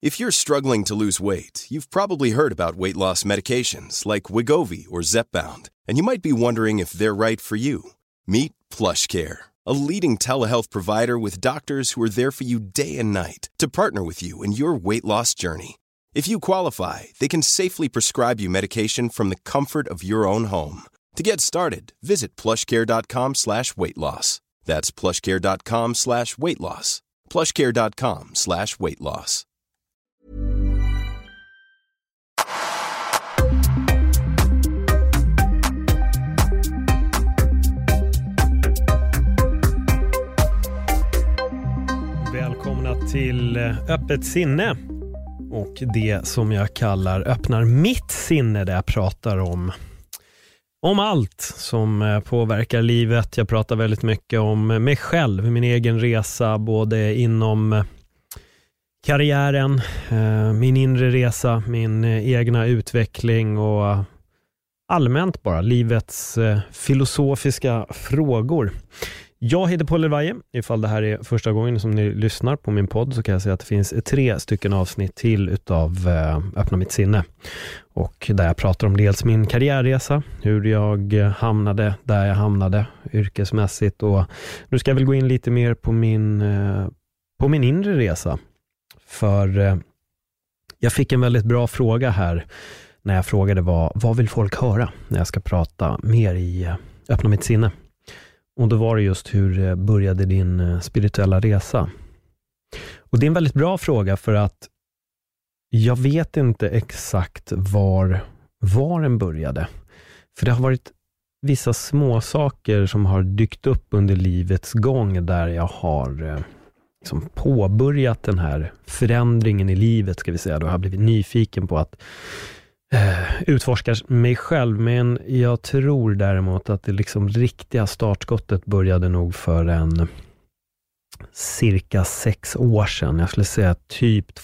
If you're struggling to lose weight, you've probably heard about weight loss medications like Wegovy or Zepbound, and you might be wondering if they're right for you. Meet PlushCare, a leading telehealth provider with doctors who are there for you day and night to partner with you in your weight loss journey. If you qualify, they can safely prescribe you medication from the comfort of your own home. To get started, visit plushcare.com/weightloss. That's plushcare.com/weightloss. plushcare.com/weightloss. Välkomna till Öppet sinne och det som jag kallar öppnar mitt sinne, där jag pratar om allt som påverkar livet. Jag pratar väldigt mycket om mig själv, min egen resa, både inom karriären, min inre resa, min egna utveckling och allmänt bara livets filosofiska frågor. Jag heter Paul Levaje. Ifall det här är första gången som ni lyssnar på min podd så kan jag säga att det finns 3 stycken avsnitt till utav Öppna mitt sinne. Och där jag pratar om dels min karriärresa, hur jag hamnade där jag hamnade yrkesmässigt, och nu ska jag väl gå in lite mer på min inre resa. För jag fick en väldigt bra fråga här när jag frågade vad vill folk höra när jag ska prata mer i Öppna mitt sinne. Och då var det just hur började din spirituella resa? Och det är en väldigt bra fråga, för att jag vet inte exakt var den började. För det har varit vissa små saker som har dykt upp under livets gång där jag har liksom påbörjat den här förändringen i livet, ska vi säga. Då har jag blivit nyfiken på att utforskar mig själv, men jag tror däremot att det liksom riktiga startskottet började nog för en cirka 6 år sedan. Jag skulle säga typ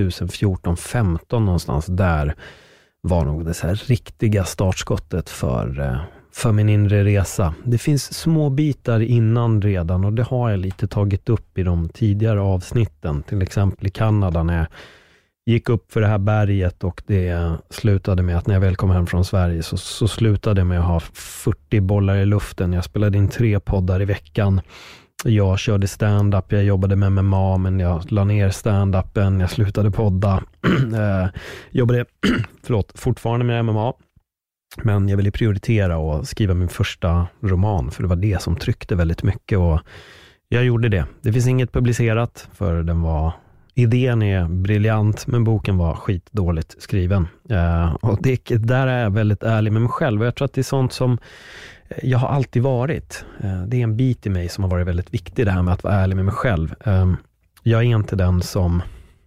2014-15 någonstans där var nog det så här riktiga startskottet för min inre resa. Det finns små bitar innan redan, och det har jag lite tagit upp i de tidigare avsnitten, till exempel i Kanada när jag gick upp för det här berget, och det slutade med att när jag väl kom hem från Sverige så slutade med att ha 40 bollar i luften. Jag spelade in 3 poddar i veckan. Jag körde stand-up, jag jobbade med MMA, men jag la ner stand-upen, jag slutade podda. Jobbade fortfarande med MMA, men jag ville prioritera och skriva min första roman, för det var det som tryckte väldigt mycket, och jag gjorde det. Det finns inget publicerat, för idén är briljant, men boken var skitdåligt skriven. Och där är jag väldigt ärlig med mig själv. Och jag tror att det är sånt som jag har alltid varit. Det är en bit i mig som har varit väldigt viktig, det här med att vara ärlig med mig själv. Jag är inte den som,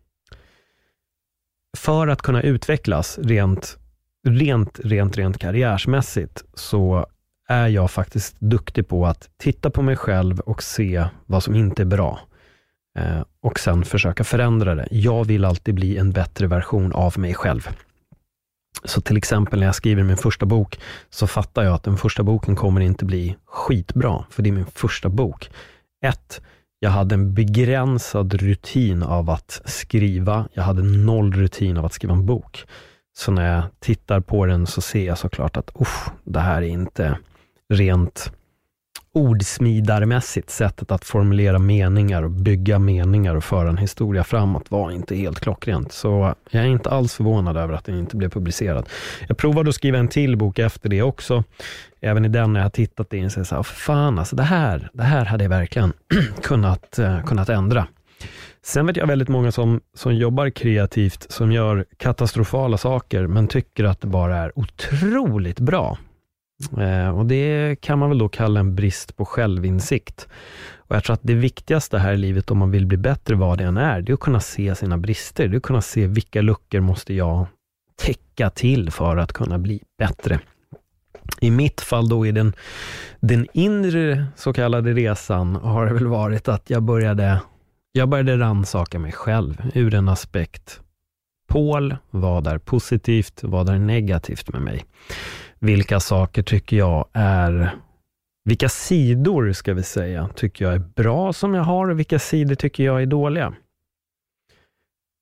för att kunna utvecklas rent karriärsmässigt, så är jag faktiskt duktig på att titta på mig själv och se vad som inte är bra. Och sen försöka förändra det. Jag vill alltid bli en bättre version av mig själv. Så till exempel när jag skriver min första bok, så fattar jag att den första boken kommer inte bli skitbra, för det är min första bok. Jag hade en begränsad rutin av att skriva. Jag hade 0 rutin av att skriva en bok. Så när jag tittar på den så ser jag såklart att det här är inte rent ordsmidarmässigt. Sättet att formulera meningar och bygga meningar och föra en historia framåt var inte helt klockrent. Så jag är inte alls förvånad över att den inte blev publicerad. Jag provade att skriva en till bok efter det också. Även i den när jag tittat in så är så fan, alltså det här hade jag verkligen kunnat ändra. Sen vet jag väldigt många som jobbar kreativt, som gör katastrofala saker, men tycker att det bara är otroligt bra. Och det kan man väl då kalla en brist på självinsikt. Och jag tror att det viktigaste här i livet, om man vill bli bättre vad det än är, det är att kunna se sina brister. Det är att kunna se vilka luckor måste jag täcka till för att kunna bli bättre. I mitt fall då i den inre så kallade resan har det väl varit att jag började rannsaka mig själv ur en aspekt. Paul, vad är positivt, vad är negativt med mig? Vilka saker tycker jag vilka sidor ska vi säga, tycker jag är bra som jag har, och vilka sidor tycker jag är dåliga?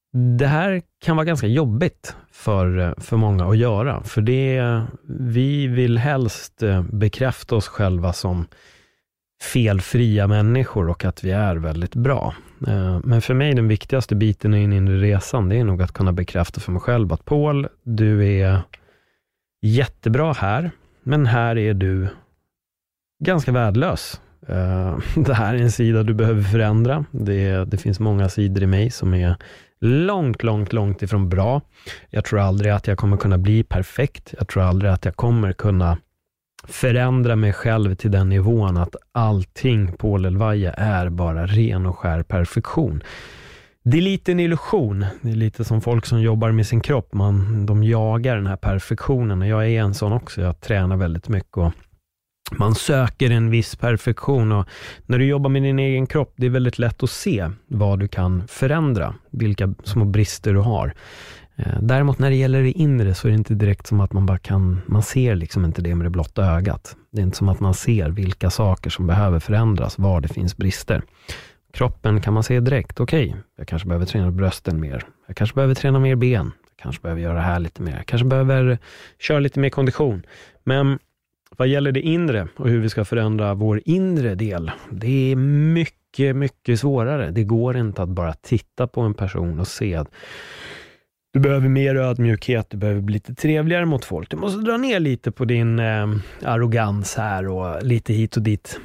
det här kan vara ganska jobbigt för många att göra. För vi vill helst bekräfta oss själva som felfria människor och att vi är väldigt bra. Men för mig den viktigaste biten i den inre resan, det är nog att kunna bekräfta för mig själv att Paul, du är jättebra här, men här är du ganska värdelös. Det här är en sida du behöver förändra. Det finns många sidor i mig som är långt ifrån bra. Jag tror aldrig att jag kommer kunna bli perfekt. Jag tror aldrig att jag kommer kunna förändra mig själv till den nivån att allting på Lelvaje är bara ren och skär perfektion. Det är lite en illusion. Det är lite som folk som jobbar med sin kropp. De jagar den här perfektionen. Och jag är en sån också. Jag tränar väldigt mycket och man söker en viss perfektion. Och när du jobbar med din egen kropp, det är väldigt lätt att se vad du kan förändra. Vilka små brister du har. Däremot när det gäller det inre så är det inte direkt som att man ser liksom inte det med det blotta ögat. Det är inte som att man ser vilka saker som behöver förändras, var det finns brister. Kroppen kan man se direkt, okej, jag kanske behöver träna brösten mer. Jag kanske behöver träna mer ben. Jag kanske behöver göra det här lite mer. Jag kanske behöver köra lite mer kondition. Men vad gäller det inre och hur vi ska förändra vår inre del, det är mycket svårare. Det går inte att bara titta på en person och se att du behöver mer ödmjukhet, du behöver bli lite trevligare mot folk. Du måste dra ner lite på din arrogans här och lite hit och dit.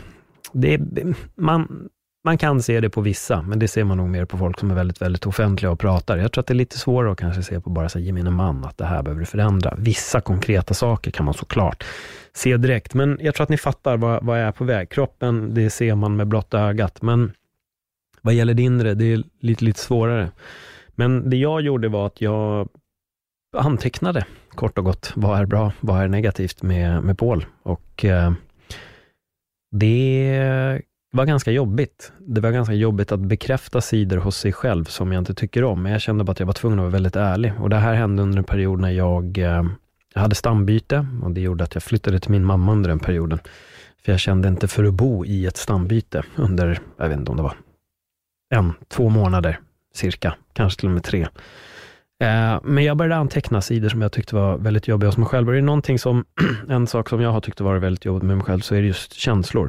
Man kan se det på vissa, men det ser man nog mer på folk som är väldigt, väldigt offentliga och pratar. Jag tror att det är lite svårare att kanske se på bara så gemene man att det här behöver du förändra. Vissa konkreta saker kan man såklart se direkt, men jag tror att ni fattar vad jag är på väg. Kroppen, det ser man med blotta ögat, men vad gäller det inre, det är lite svårare. Men det jag gjorde var att jag antecknade kort och gott vad är bra, vad är negativt med Paul. Och det var ganska jobbigt. Det var ganska jobbigt att bekräfta sidor hos sig själv som jag inte tycker om. Men jag kände bara att jag var tvungen att vara väldigt ärlig. Och det här hände under en period när jag hade stambyte. Och det gjorde att jag flyttade till min mamma under den perioden. För jag kände inte för att bo i ett stambyte under, jag vet inte om det var 1-2 månader cirka. Kanske till och med 3. Men jag började anteckna sidor som jag tyckte var väldigt jobbiga hos mig själv. Och det är någonting som, en sak som jag har tyckt var väldigt jobbigt med mig själv, så är det just känslor.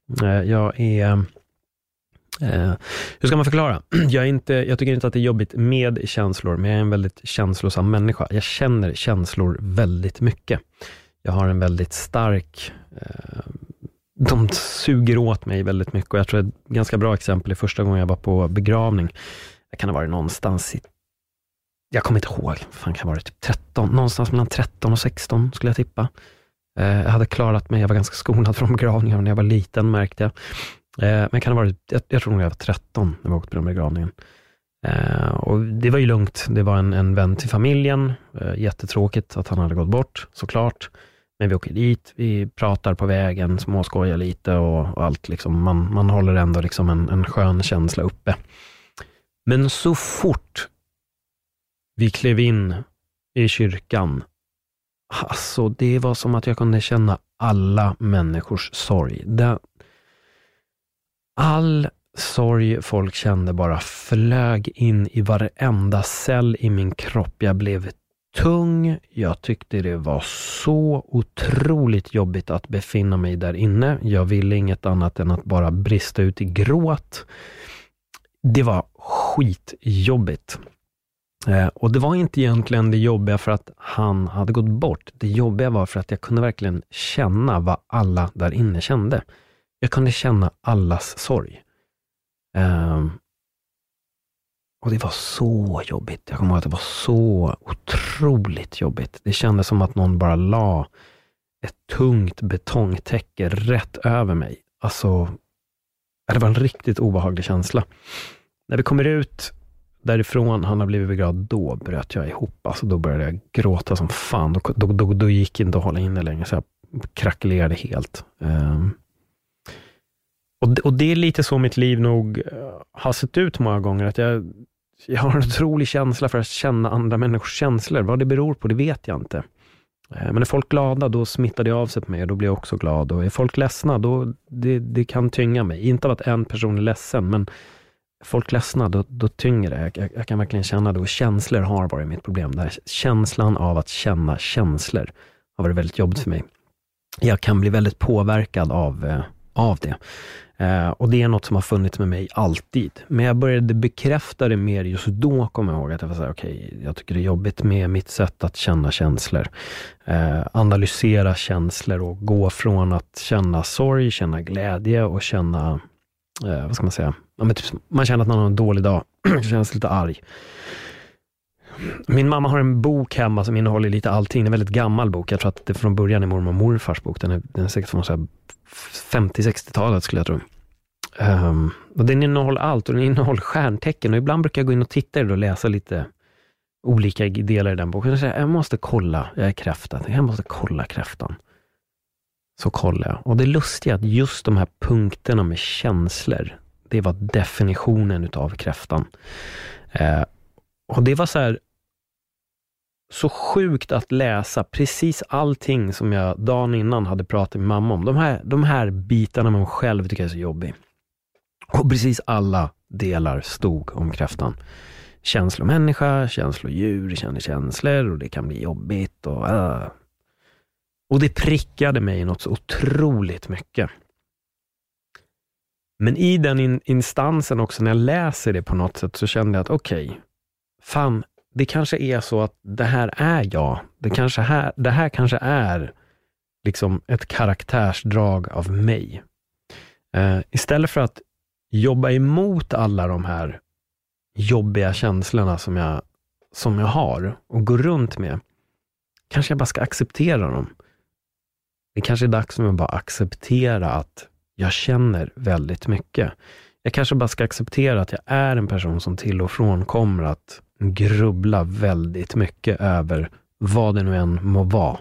Hur ska man förklara? Jag tycker inte att det är jobbigt med känslor, men jag är en väldigt känslosam människa. Jag känner känslor väldigt mycket. Jag har en väldigt stark... de suger åt mig väldigt mycket. Och jag tror ett ganska bra exempel är första gången jag var på begravning. Jag kan ha varit någonstans jag kommer inte ihåg. Fan, kan ha varit typ 13. Någonstans mellan 13 och 16 skulle jag tippa. Jag hade klarat mig. Jag var ganska skonad från begravningar när jag var liten, märkte jag. Men kan ha varit, jag tror nog jag var 13 när jag åkte på den begravningen. Och det var ju lugnt. Det var en vän till familjen. Jättetråkigt att han hade gått bort, såklart. Men vi åker dit, vi pratar på vägen, småskojar lite och allt liksom. Man håller ändå liksom en skön känsla uppe. Men så fort vi klev in i kyrkan, alltså det var som att jag kunde känna alla människors sorg. All sorg folk kände bara flög in i varenda cell i min kropp. Jag blev tung. Jag tyckte det var så otroligt jobbigt att befinna mig där inne. Jag ville inget annat än att bara brista ut i gråt. Det var skitjobbigt. Och det var inte egentligen det jobbiga för att han hade gått bort. Det jobbiga var för att jag kunde verkligen känna vad alla där inne kände. Jag kunde känna allas sorg. Och det var så jobbigt. Jag kommer ihåg att det var så otroligt jobbigt. Det kändes som att någon bara la ett tungt betongtäcke rätt över mig. Alltså, det var en riktigt obehaglig känsla. När vi kommer ut därifrån, han har blivit begravd, då bröt jag ihop. Alltså då började jag gråta som fan. Då gick inte att hålla inne längre, så jag krackelerade helt. Och det är lite så mitt liv nog har sett ut många gånger. Att jag har en otrolig känsla för att känna andra människors känslor. Vad det beror på, det vet jag inte. Men är folk glada, då smittar det av sig på mig. Då blir jag också glad. Och är folk ledsna, då det kan tynga mig. Inte av att en person är ledsen, men folk ledsna, då tynger det. Jag kan verkligen känna det, och känslor har varit mitt problem. Den här känslan av att känna känslor har varit väldigt jobbigt för mig. Jag kan bli väldigt påverkad av det. Och det är något som har funnits med mig alltid. Men jag började bekräfta det mer just då, kommer jag ihåg att jag var så här, okej, jag tycker det är jobbigt med mitt sätt att känna känslor. Analysera känslor och gå från att känna sorg, känna glädje och känna, vad ska man säga? Ja, men typ, man känner att man har en dålig dag, känns lite arg. Min mamma har en bok hemma som innehåller lite allting. En väldigt gammal bok. Jag tror att det från början är mormor och morfars bok. Den är säkert från så här 50-60-talet skulle jag tro. Och den innehåller allt, och den innehåller stjärntecken. Och ibland brukar jag gå in och titta och läsa lite olika delar i den boken. Jag måste kolla, jag är kräfta. Jag måste kolla kräftan. Så kollar jag. Och det är lustigt att just de här punkterna med känslor, det var definitionen utav kräftan. Och det var så sjukt att läsa precis allting som jag dagen innan hade pratat med mamma om. De här bitarna med mig själv tycker jag är så jobbig. Och precis alla delar stod om kräftan. Känslomänniska, känslodjur, känner känslor, och det kan bli jobbigt. Och det prickade mig något så otroligt mycket. Men i den instansen också, när jag läser det på något sätt, så kände jag att okej, fan, det kanske är så att det här är jag. Det här kanske är liksom ett karaktärsdrag av mig. Istället för att jobba emot alla de här jobbiga känslorna som jag har och gå runt med, kanske jag bara ska acceptera dem. Det kanske är dags för mig att bara acceptera att jag känner väldigt mycket. Jag kanske bara ska acceptera att jag är en person som till och från kommer att grubbla väldigt mycket över vad det nu än må vara.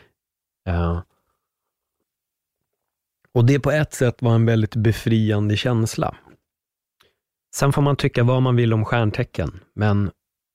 Och det på ett sätt var en väldigt befriande känsla. Sen får man tycka vad man vill om stjärntecken, men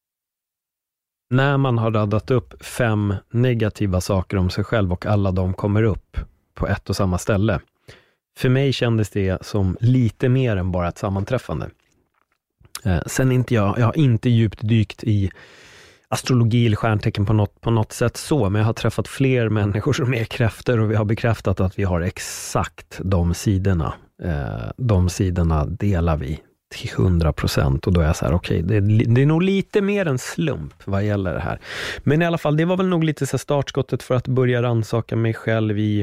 när man har radat upp 5 negativa saker om sig själv och alla de kommer upp på ett och samma ställe, för mig kändes det som lite mer än bara ett sammanträffande. Sen jag har inte djupt dykt i astrologi eller stjärntecken på något sätt så, men jag har träffat fler människor som är kräftor, och vi har bekräftat att vi har exakt de sidorna. De sidorna delar vi till 100%, och då är jag så här, okej, det är nog lite mer en slump vad gäller det här. Men i alla fall, det var väl nog lite så startskottet för att börja rannsaka mig själv i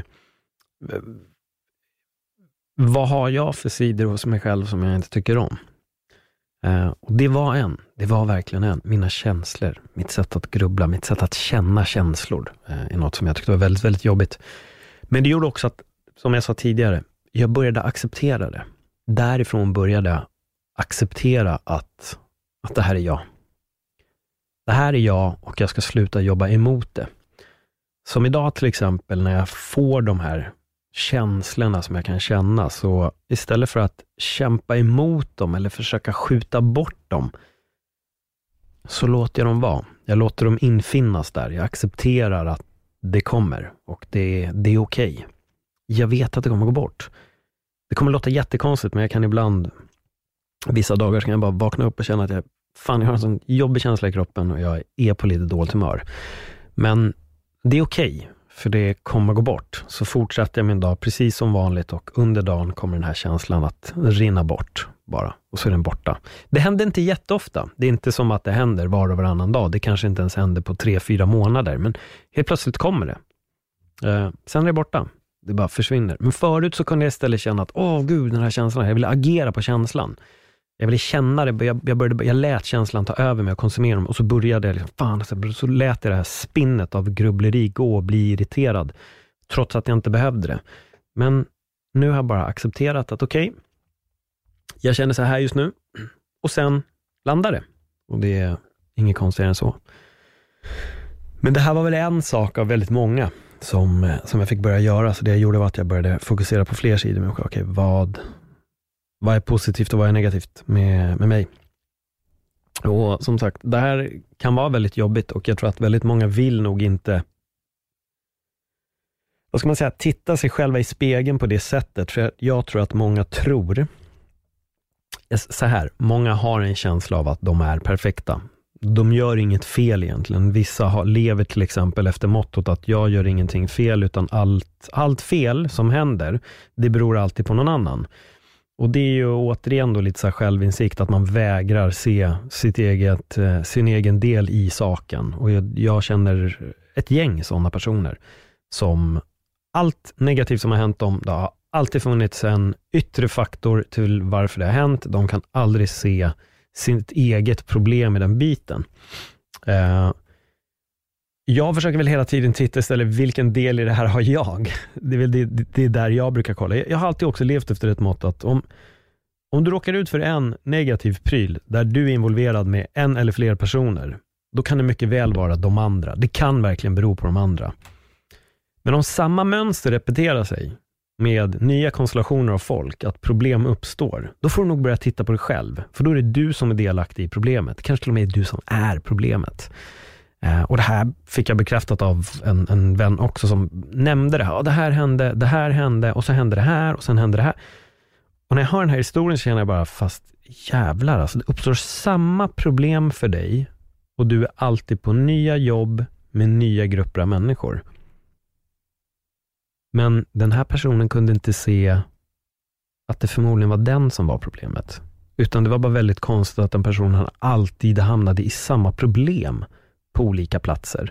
vad har jag för sidor hos mig själv som jag inte tycker om. Och det var verkligen mina känslor, mitt sätt att grubbla, mitt sätt att känna känslor är något som jag tyckte var väldigt, väldigt jobbigt. Men det gjorde också att, som jag sa tidigare, jag började acceptera det. Därifrån började jag acceptera att det här är jag. Det här är jag, och jag ska sluta jobba emot det. Som idag till exempel, när jag får de här känslorna som jag kan känna, så istället för att kämpa emot dem eller försöka skjuta bort dem, så låter jag dem vara. Jag låter dem infinnas där. Jag accepterar att det kommer, och det är okej. Jag vet att det kommer gå bort. Det kommer låta jättekonstigt, men jag kan ibland, vissa dagar kan jag bara vakna upp och känna att jag har en sån jobbig känsla i kroppen och jag är på lite dåligt humör. Men det är okej, för det kommer gå bort. Så fortsätter jag min dag precis som vanligt, och under dagen kommer den här känslan att rinna bort bara. Och så är den borta. Det händer inte jätteofta. Det är inte som att det händer var och varannan dag. Det kanske inte ens händer på 3-4 månader. Men helt plötsligt kommer det. Sen är det borta. Det bara försvinner. Men förut så kunde jag istället känna att gud, den här känslan. Jag ville agera på känslan. Jag ville känna det. Jag lät känslan ta över mig och konsumera dem. Och så började jag så lät jag det här spinnet av grubbleri gå och bli irriterad. Trots att jag inte behövde det. Men nu har jag bara accepterat att okej, jag känner så här just nu. Och sen landar det. Och det är inget konstigare än så. Men det här var väl en sak av väldigt många som jag fick börja göra. Så det jag gjorde var att jag började fokusera på fler sidor. Okej, vad är positivt och vad är negativt med mig? Och som sagt, det här kan vara väldigt jobbigt, och jag tror att väldigt många vill nog inte, vad ska man säga, titta sig själva i spegeln på det sättet. För jag tror att många tror så här, många har en känsla av att de är perfekta. De gör inget fel egentligen. Vissa lever till exempel efter mottot att jag gör ingenting fel, utan allt fel som händer, det beror alltid på någon annan. Och det är ju återigen då lite så här självinsikt, att man vägrar se sin egen del i saken. Och jag känner ett gäng sådana personer som allt negativt som har hänt dem, det har alltid funnits en yttre faktor till varför det har hänt. De kan aldrig se sitt eget problem i den biten. Jag försöker väl hela tiden titta istället, vilken del i det här har jag? Det är väl det är där jag brukar kolla. Jag har alltid också levt efter ett mått att om du råkar ut för en negativ pryl där du är involverad med en eller fler personer, då kan det mycket väl vara de andra. Det kan verkligen bero på de andra. Men om samma mönster repeterar sig med nya konstellationer av folk, att problem uppstår, då får du nog börja titta på dig själv. För då är det du som är delaktig i problemet. Kanske till och med du som är problemet. Och det här fick jag bekräftat av en vän också som nämnde det här. Det här hände och så hände det här och sen hände det här. Och när jag hör den här historien så känner jag bara, fast jävlar, alltså det uppstår samma problem för dig och du är alltid på nya jobb med nya grupper av människor. Men den här personen kunde inte se att det förmodligen var den som var problemet. Utan det var bara väldigt konstigt att den personen alltid hamnade i samma problem på olika platser.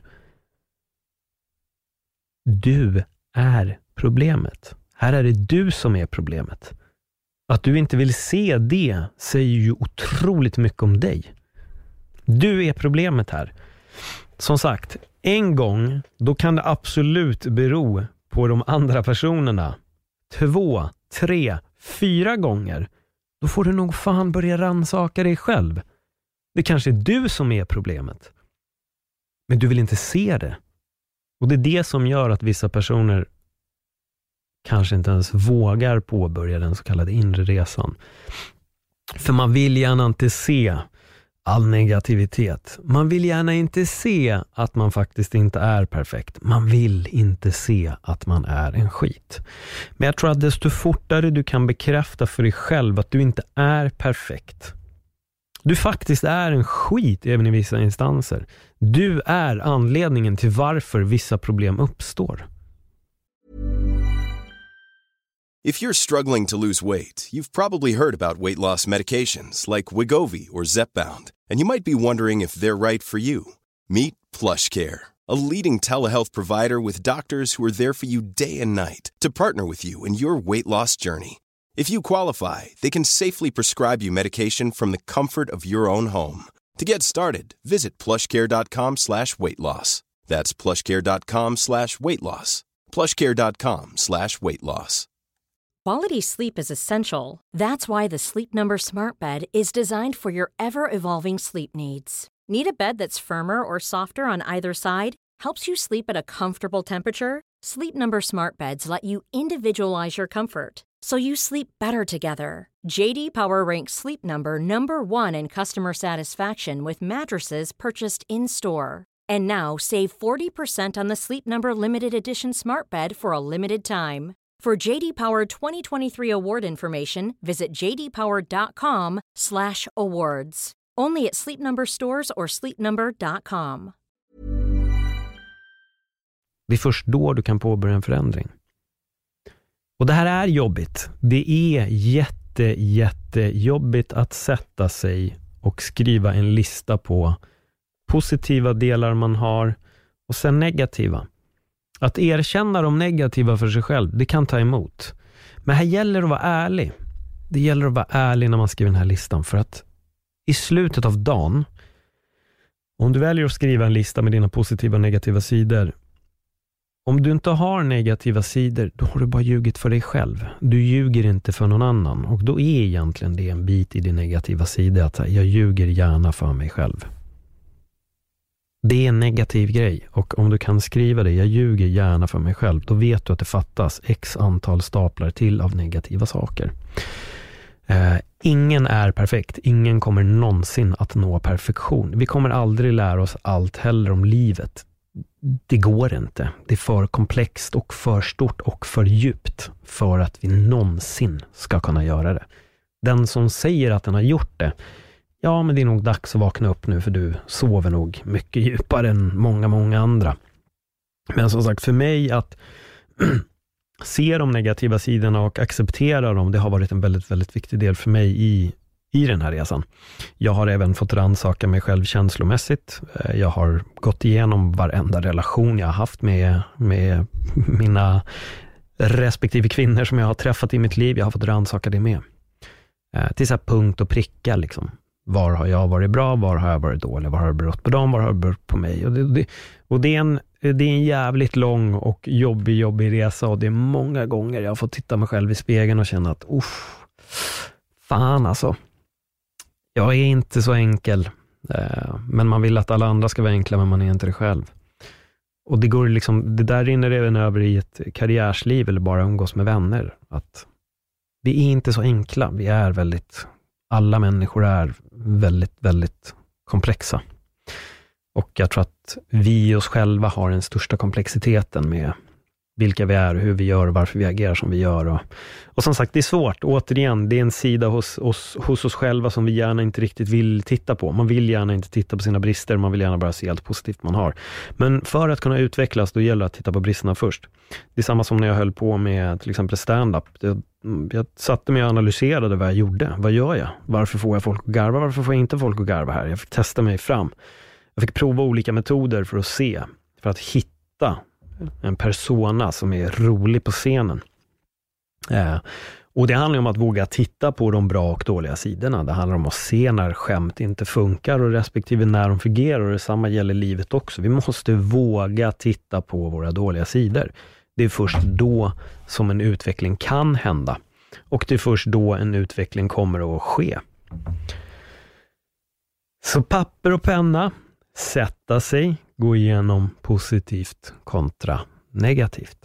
Du är problemet. Här är det du som är problemet. Att du inte vill se det säger ju otroligt mycket om dig. Du är problemet här. Som sagt, en gång, då kan det absolut bero på de andra personerna. 2, 3, 4 gånger. Då får du nog fan börja rannsaka dig själv. Det kanske är du som är problemet. Men du vill inte se det. Och det är det som gör att vissa personer kanske inte ens vågar påbörja den så kallade inre resan. För man vill gärna inte se all negativitet. Man vill gärna inte se att man faktiskt inte är perfekt. Man vill inte se att man är en skit. Men jag tror att desto fortare du kan bekräfta för dig själv att du inte är perfekt. Du faktiskt är en skit även i vissa instanser. Du är anledningen till varför vissa problem uppstår. If you're struggling to lose weight, you've probably heard about weight loss medications like Wegovy or Zepbound, and you might be wondering if they're right for you. Meet PlushCare, a leading telehealth provider with doctors who are there for you day and night to partner with you in your weight loss journey. If you qualify, they can safely prescribe you medication from the comfort of your own home. To get started, visit plushcare.com/weightloss. That's plushcare.com/weightloss. plushcare.com/weightloss. Quality sleep is essential. That's why the Sleep Number Smart Bed is designed for your ever-evolving sleep needs. Need a bed that's firmer or softer on either side? Helps you sleep at a comfortable temperature? Sleep Number Smart Beds let you individualize your comfort, so you sleep better together. JD Power ranks Sleep Number #1 in customer satisfaction with mattresses purchased in-store. And now save 40% on the Sleep Number Limited Edition Smart Bed for a limited time. For JD Power 2023 award information, visit jdpower.com/awards. Only at Sleep Number stores or sleepnumber.com. Det är först då du kan påbörja en förändring. Och det här är jobbigt. Det är jättejobbigt att sätta sig och skriva en lista på positiva delar man har och sen negativa. Att erkänna de negativa för sig själv, det kan ta emot. Men här gäller det att vara ärlig. Det gäller att vara ärlig när man skriver den här listan. För att i slutet av dagen, om du väljer att skriva en lista med dina positiva och negativa sidor, om du inte har negativa sidor, då har du bara ljugit för dig själv. Du ljuger inte för någon annan. Och då är egentligen det en bit i din negativa sida, att jag ljuger gärna för mig själv. Det är en negativ grej, och om du kan skriva det, jag ljuger gärna för mig själv, då vet du att det fattas x antal staplar till av negativa saker. Ingen är perfekt, ingen kommer någonsin att nå perfektion. Vi kommer aldrig lära oss allt heller om livet. Det går inte. Det är för komplext och för stort och för djupt för att vi någonsin ska kunna göra det. den som säger att den har gjort det, ja, men det är nog dags att vakna upp nu, för du sover nog mycket djupare än många andra. Men som sagt, för mig att se de negativa sidorna och acceptera dem, det har varit en väldigt, väldigt viktig del för mig i den här resan. Jag har även fått rannsaka mig själv känslomässigt. Jag har gått igenom varenda relation jag har haft med mina respektive kvinnor som jag har träffat i mitt liv. Jag har fått rannsaka det med. Till så här punkt och pricka liksom. Var har jag varit bra? Var har jag varit dålig? Var har det berott på dem? Var har det berott på mig? Och det är en jävligt lång och jobbig resa, och det är många gånger jag har fått titta mig själv i spegeln och känna att fan alltså. Jag är inte så enkel. Men man vill att alla andra ska vara enkla, men man är inte det själv. Och det går liksom, det där rinner även över i ett karriärsliv eller bara umgås med vänner. Att vi är inte så enkla. Alla människor är väldigt, väldigt komplexa. Och jag tror att vi oss själva har den största komplexiteten med vilka vi är, hur vi gör och varför vi agerar som vi gör. Och som sagt, det är svårt. Återigen, det är en sida hos oss själva som vi gärna inte riktigt vill titta på. Man vill gärna inte titta på sina brister, man vill gärna bara se allt positivt man har. Men för att kunna utvecklas, då gäller det att titta på bristerna först. Det är samma som när jag höll på med till exempel stand-up. Jag satte mig och analyserade vad jag gjorde. Vad gör jag? Varför får jag folk att garva? Varför får jag inte folk att garva här? Jag fick testa mig fram. Jag fick prova olika metoder för att hitta en persona som är rolig på scenen. Och det handlar om att våga titta på de bra och dåliga sidorna. Det handlar om att se när skämt inte funkar och respektive när de fungerar, och detsamma gäller livet också. Vi måste våga titta på våra dåliga sidor. Det är först då som en utveckling kan hända. Och det är först då en utveckling kommer att ske. Så papper och penna, sätta sig, gå igenom positivt kontra negativt.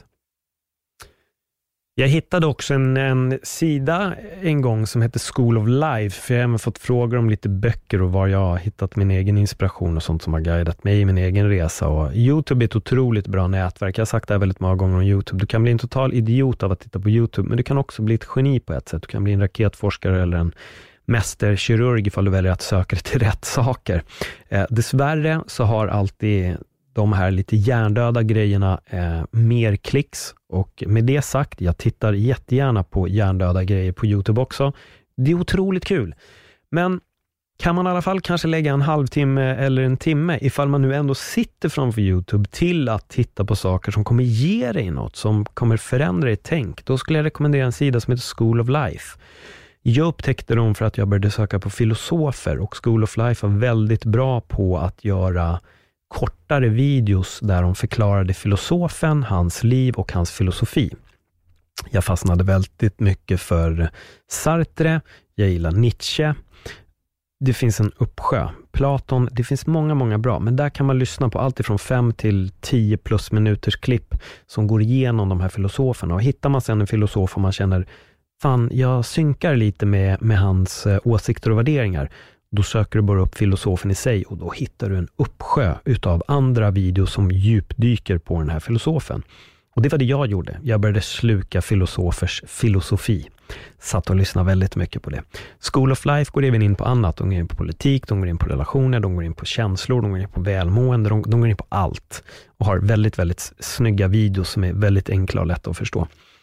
Jag hittade också en sida en gång som heter School of Life, för jag har även fått frågor om lite böcker och var jag har hittat min egen inspiration och sånt som har guidat mig i min egen resa. Och YouTube är ett otroligt bra nätverk. Jag har sagt det här väldigt många gånger om YouTube. Du kan bli en total idiot av att titta på YouTube, men du kan också bli ett geni på ett sätt. Du kan bli en raketforskare eller en mästerkirurg ifall du väljer att söka dig till rätt saker. Dessvärre så har alltid de här lite hjärndöda grejerna mer klicks, och med det sagt, jag tittar jättegärna på hjärndöda grejer på YouTube också. Det är otroligt kul. Men kan man i alla fall kanske lägga en halvtimme eller en timme, ifall man nu ändå sitter framför YouTube, till att titta på saker som kommer ge dig något, som kommer förändra ditt tänk, då skulle jag rekommendera en sida som heter School of Life. Jag upptäckte dem för att jag började söka på filosofer, och School of Life var väldigt bra på att göra kortare videos där de förklarade filosofen, hans liv och hans filosofi. Jag fastnade väldigt mycket för Sartre, jag gillar Nietzsche. Det finns en uppsjö. Platon, det finns många bra, men där kan man lyssna på allt ifrån 5 till 10 plus minuters klipp som går igenom de här filosoferna. Och hittar man sen en filosof och man känner, fan, jag synkar lite med hans åsikter och värderingar, då söker du bara upp filosofen i sig, och då hittar du en uppsjö utav andra videos som djupdyker på den här filosofen. Och det var det jag gjorde. Jag började sluka filosofers filosofi. Satt och lyssnade väldigt mycket på det. School of Life går även in på annat. De går in på politik, de går in på relationer, de går in på känslor, de går in på välmående, de går in på allt. Och har väldigt, väldigt snygga videos som är väldigt enkla och lätta att förstå.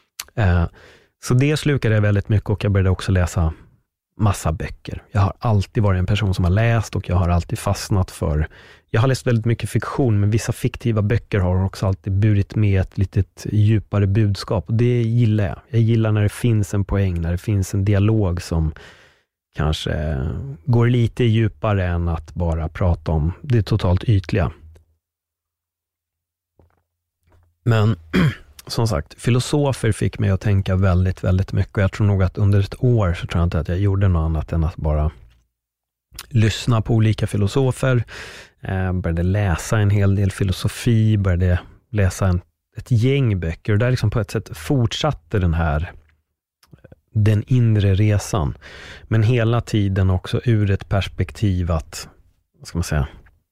Så det slukade jag väldigt mycket, och jag började också läsa massa böcker. Jag har alltid varit en person som har läst, och jag har alltid fastnat för... Jag har läst väldigt mycket fiktion, men vissa fiktiva böcker har också alltid burit med ett litet djupare budskap, och det gillar jag. Jag gillar när det finns en poäng, när det finns en dialog som kanske går lite djupare än att bara prata om det totalt ytliga. Men som sagt, filosofer fick mig att tänka väldigt, väldigt mycket, och jag tror nog att under ett år så tror jag inte att jag gjorde något annat än att bara lyssna på olika filosofer. Började läsa en hel del filosofi, började läsa ett gäng böcker, och där liksom på ett sätt fortsatte den inre resan, men hela tiden också ur ett perspektiv att, vad ska man säga,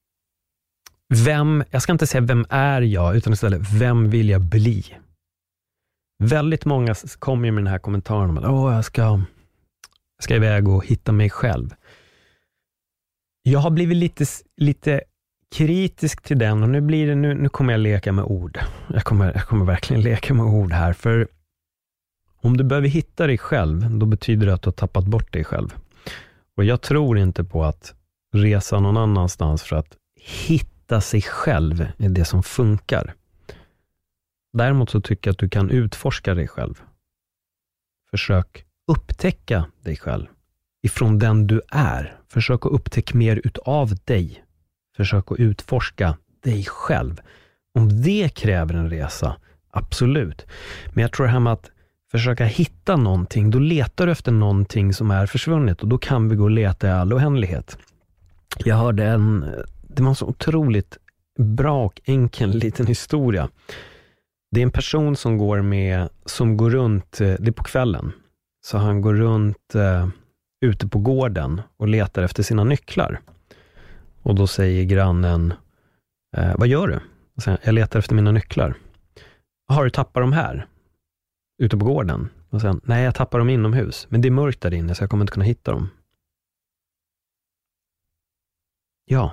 jag ska inte säga vem är jag, utan istället vem vill jag bli. Väldigt många kommer med den här kommentaren om att jag ska iväg och hitta mig själv. Jag har blivit lite kritisk till den, och nu kommer jag leka med ord. Jag kommer verkligen leka med ord här, för om du behöver hitta dig själv, då betyder det att du har tappat bort dig själv. Och jag tror inte på att resa någon annanstans för att hitta sig själv är det som funkar. Däremot så tycker jag att du kan utforska dig själv. Försök upptäcka dig själv ifrån den du är. Försök att upptäcka mer utav dig. Försök att utforska dig själv. Om det kräver en resa, absolut. Men jag tror det här med att försöka hitta någonting, då letar du efter någonting som är försvunnet, och då kan vi gå och leta i all oändlighet. Jag hörde det var en så otroligt bra och enkel liten historia. Det är en person som går runt, det är på kvällen, så han går runt ute på gården och letar efter sina nycklar. Och då säger grannen, vad gör du? Och säger, jag letar efter mina nycklar. Har du tappat dem här? Ute på gården? Och sen, nej, jag tappar dem inomhus. Men det är mörkt där inne så jag kommer inte kunna hitta dem. Ja.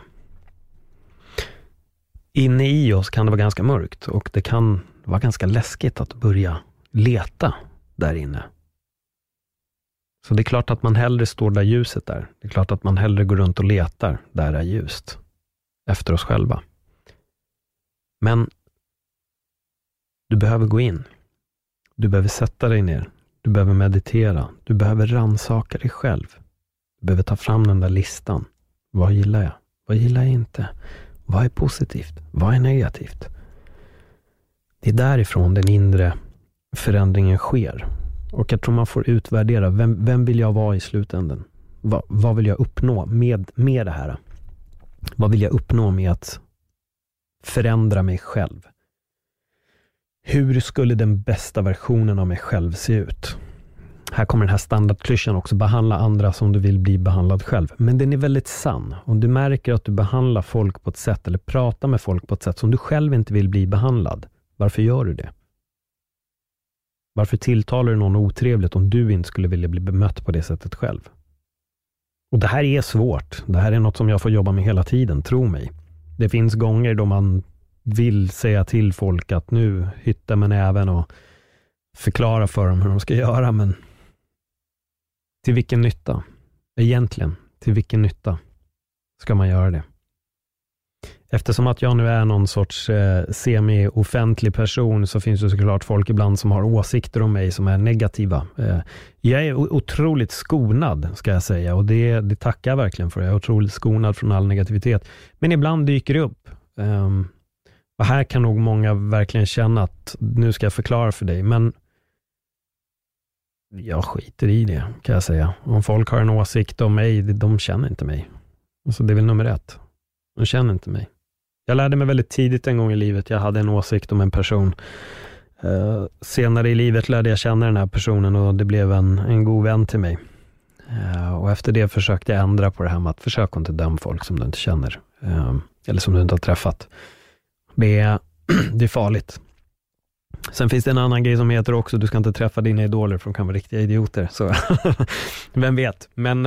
Inne i oss kan det vara ganska mörkt, och det kan vara ganska läskigt att börja leta där inne. Så det är klart att man hellre står där ljuset är. Det är klart att man hellre går runt och letar där det är ljust. Efter oss själva. Men du behöver gå in. Du behöver sätta dig ner. Du behöver meditera. Du behöver rannsaka dig själv. Du behöver ta fram den där listan. Vad gillar jag? Vad gillar jag inte? Vad är positivt? Vad är negativt? Det är därifrån den inre förändringen sker. Och jag tror man får utvärdera. Vem vill jag vara i slutändan? Vad vill jag uppnå med det här? Vad vill jag uppnå med att förändra mig själv? Hur skulle den bästa versionen av mig själv se ut? Här kommer den här standardklyschan också. Behandla andra som du vill bli behandlad själv. Men den är väldigt sann. Om du märker att du behandlar folk på ett sätt, eller pratar med folk på ett sätt som du själv inte vill bli behandlad, varför gör du det? Varför tilltalar du någon otrevligt om du inte skulle vilja bli bemött på det sättet själv? Och det här är svårt. Det här är något som jag får jobba med hela tiden, tro mig. Det finns gånger då man vill säga till folk att nu hytta med näven och förklara för dem hur de ska göra, men till vilken nytta? Egentligen, till vilken nytta ska man göra det? Eftersom att jag nu är någon sorts semi-offentlig person, så finns det såklart folk ibland som har åsikter om mig som är negativa. Jag är otroligt skonad, ska jag säga, och det tackar jag verkligen för. Jag är otroligt skonad från all negativitet. Men ibland dyker det upp. Och här kan nog många verkligen känna att nu ska jag förklara för dig, men jag skiter i det, kan jag säga. Om folk har en åsikt om mig, de känner inte mig. Alltså det är väl nummer 1. De känner inte mig. Jag lärde mig väldigt tidigt en gång i livet. Jag hade en åsikt om en person. Senare i livet lärde jag känna den här personen, och det blev en god vän till mig. Och efter det försökte jag ändra på det här med att försöka inte döma folk som du inte känner. Eller som du inte har träffat. Det är farligt. Sen finns det en annan grej som heter också, du ska inte träffa dina idoler för de kan vara riktiga idioter. Så vem vet. Men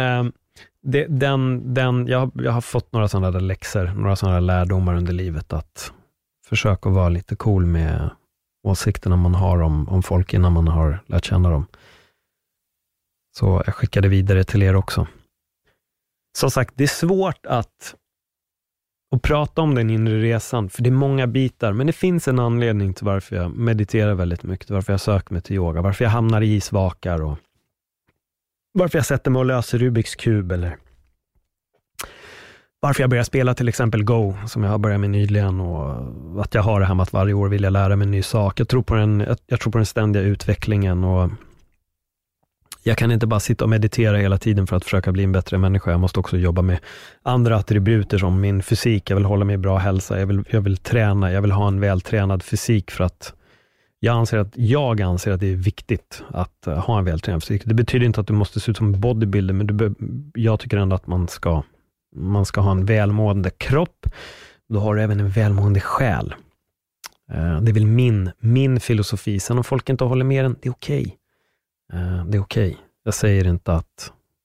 jag har fått några sådana där läxor, några sådana där lärdomar under livet, att försöka vara lite cool med åsikterna man har om folk innan man har lärt känna dem. Så jag skickade vidare till er också. Som sagt, det är svårt att prata om den inre resan, för det är många bitar, men det finns en anledning till varför jag mediterar väldigt mycket, varför jag söker mig till yoga, varför jag hamnar i isvakar, och varför jag sätter mig och löser Rubiks kub, eller varför jag börjar spela till exempel Go, som jag har börjat med nyligen, och att jag har det här med att varje år vill jag lära mig en ny sak. Jag tror på den ständiga utvecklingen, och jag kan inte bara sitta och meditera hela tiden för att försöka bli en bättre människa. Jag måste också jobba med andra attributer som min fysik. Jag vill hålla mig i bra hälsa. Jag vill träna. Jag vill ha en vältränad fysik, för att jag anser att det är viktigt att ha en vältränad fysik. Det betyder inte att du måste se ut som en bodybuilder, men jag tycker ändå att man ska ha en välmående kropp. Då har du även en välmående själ. Det är väl min filosofi. Sen om folk inte håller med den, det är okej. Det är okej. Jag säger inte att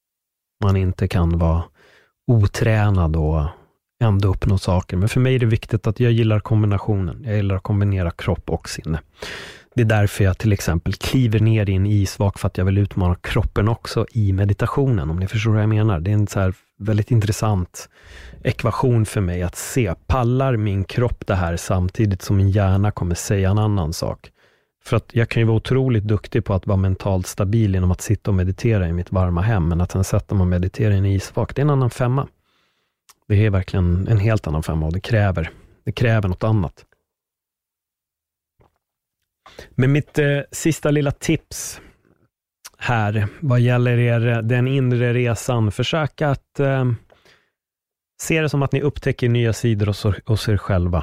man inte kan vara otränad och ändå uppnå saker. Men för mig är det viktigt att jag gillar kombinationen. Jag gillar att kombinera kropp och sinne. Det är därför jag till exempel kliver ner i en isvak, för att jag vill utmana kroppen också i meditationen, om ni förstår vad jag menar. Det är en så här väldigt intressant ekvation för mig att se. Pallar min kropp det här samtidigt som min hjärna kommer säga en annan sak? För att jag kan ju vara otroligt duktig på att vara mentalt stabil genom att sitta och meditera i mitt varma hem, men att sen sätta mig och meditera i en isvak, det är en annan femma. Det är verkligen en helt annan femma, och det kräver något annat. Men mitt sista lilla tips här vad gäller den inre resan, försök att se det som att ni upptäcker nya sidor hos er själva.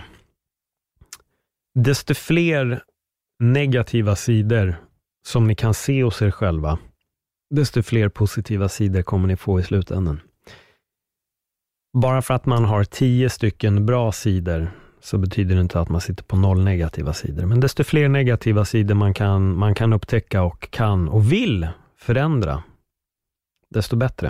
Desto fler negativa sidor som ni kan se hos er själva, desto fler positiva sidor kommer ni få i slutändan. Bara för att man har 10 stycken bra sidor så betyder det inte att man sitter på 0 negativa sidor. Men desto fler negativa sidor man kan upptäcka och kan och vill förändra, desto bättre.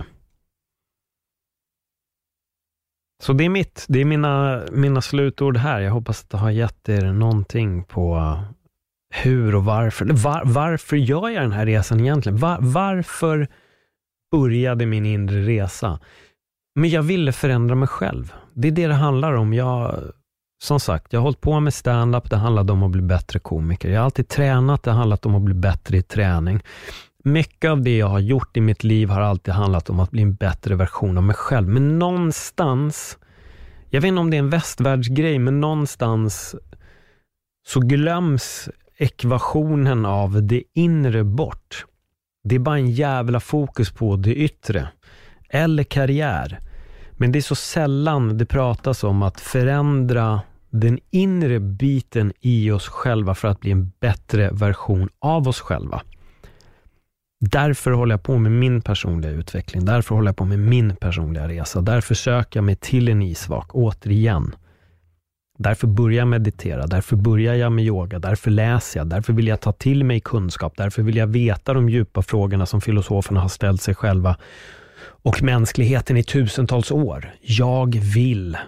Så det är mina slutord här. Jag hoppas att det har gett er någonting på hur och varför. Varför gör jag den här resan egentligen? Varför började min inre resa? Men jag ville förändra mig själv. Det är det handlar om. Som sagt, jag har hållit på med stand-up. Det handlade om att bli bättre komiker. Jag har alltid tränat. Det har handlat om att bli bättre i träning. Mycket av det jag har gjort i mitt liv har alltid handlat om att bli en bättre version av mig själv. Men någonstans, jag vet inte om det är en västvärldsgrej, men någonstans så glöms ekvationen av det inre bort. Det är bara en jävla fokus på det yttre. Eller karriär. Men det är så sällan det pratas om att förändra den inre biten i oss själva för att bli en bättre version av oss själva. Därför håller jag på med min personliga utveckling. Därför håller jag på med min personliga resa. Därför söker jag mig till en isvak återigen. Därför börjar jag meditera. Därför börjar jag med yoga. Därför läser jag. Därför vill jag ta till mig kunskap. Därför vill jag veta de djupa frågorna som filosoferna har ställt sig själva och mänskligheten i tusentals år. Jag vill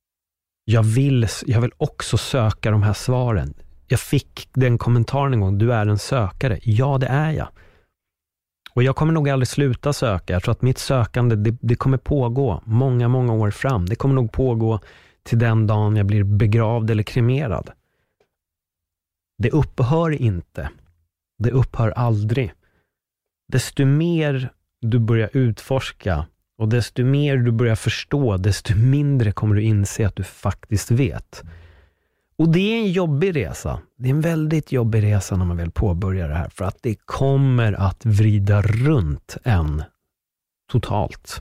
också söka de här svaren. Jag fick den kommentaren en gång: du är en sökare. Ja, det är jag. Och jag kommer nog aldrig sluta söka. Jag tror att mitt sökande, det kommer pågå många, många år fram. Det kommer nog pågå till den dagen jag blir begravd eller kremerad. Det upphör inte. Det upphör aldrig. Desto mer du börjar utforska och desto mer du börjar förstå, desto mindre kommer du inse att du faktiskt vet. Och det är en jobbig resa. Det är en väldigt jobbig resa när man väl påbörjar det här, för att det kommer att vrida runt en totalt.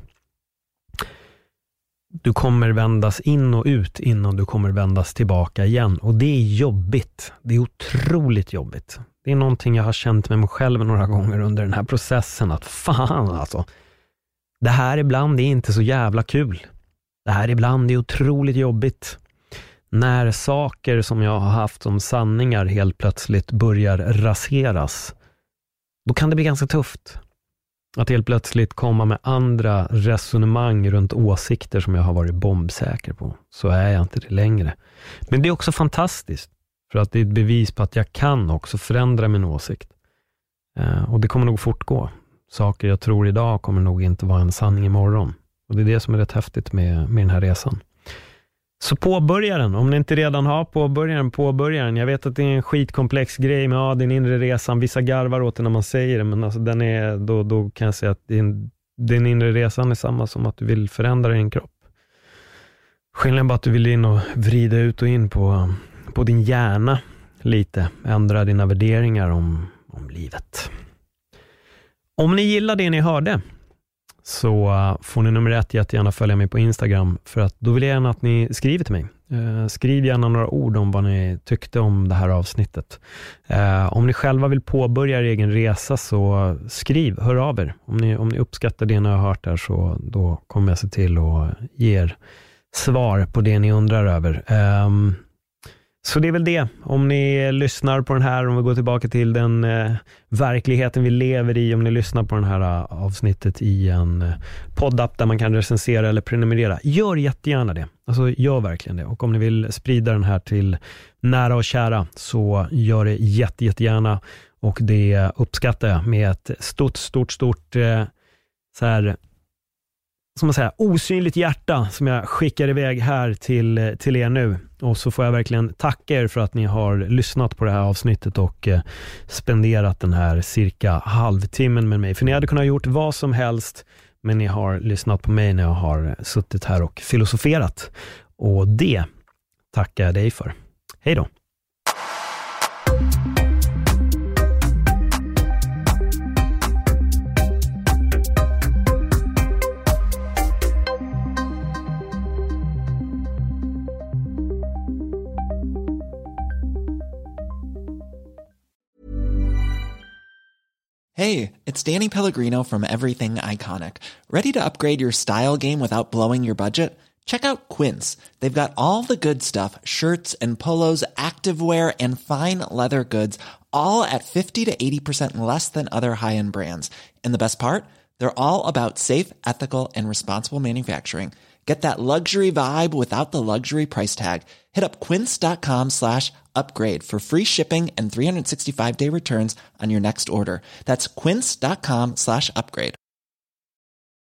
Du kommer vändas in och ut innan du kommer vändas tillbaka igen. Och det är jobbigt. Det är otroligt jobbigt. Det är någonting jag har känt med mig själv några gånger under den här processen. Att fan alltså. Det här ibland är inte så jävla kul. Det här ibland är otroligt jobbigt. När saker som jag har haft som sanningar helt plötsligt börjar raseras. Då kan det bli ganska tufft. Att helt plötsligt komma med andra resonemang runt åsikter som jag har varit bombsäker på. Så är jag inte det längre. Men det är också fantastiskt. För att det är ett bevis på att jag kan också förändra min åsikt. Och det kommer nog fortgå. Saker jag tror idag kommer nog inte vara en sanning imorgon. Och det är det som är rätt häftigt med den här resan. Så påbörja den. Om ni inte redan har påbörja den. Jag vet att det är en skitkomplex grej med den inre resan. Vissa garvar åt det när man säger det. Men alltså den är, då kan jag säga att den inre resan är samma som att du vill förändra din kropp. Skillnaden bara att du vill in och vrida ut och in på din hjärna lite. Ändra dina värderingar om livet. Om ni gillar det ni hörde, så får ni nummer 1 jättegärna följa mig på Instagram, för att då vill jag gärna att ni skriver till mig. Skriv gärna några ord om vad ni tyckte om det här avsnittet. Om ni själva vill påbörja er egen resa, så skriv, hör av er. Om ni uppskattar det ni har hört där, så då kommer jag se till att ge er svar på det ni undrar över. Så det är väl det. Om ni lyssnar på den här, om vi går tillbaka till den verkligheten vi lever i, om ni lyssnar på den här avsnittet i en poddapp där man kan recensera eller prenumerera, gör jättegärna det. Alltså gör verkligen det. Och om ni vill sprida den här till nära och kära, så gör det jättegärna. Och det uppskattar jag med ett stort så här, som man säger, osynligt hjärta som jag skickar iväg här till er nu. Och så får jag verkligen tacka er för att ni har lyssnat på det här avsnittet och spenderat den här cirka halvtimmen med mig. För ni hade kunnat gjort vad som helst, men ni har lyssnat på mig när jag har suttit här och filosoferat. Och det tackar jag dig för. Hej då! Hey, it's Danny Pellegrino from Everything Iconic. Ready to upgrade your style game without blowing your budget? Check out Quince. They've got all the good stuff, shirts and polos, activewear, and fine leather goods, all at 50 to 80% less than other high-end brands. And the best part? They're all about safe, ethical, and responsible manufacturing. Get that luxury vibe without the luxury price tag. Hit up quince.com/upgrade for free shipping and 365-day returns on your next order. That's quince.com/upgrade.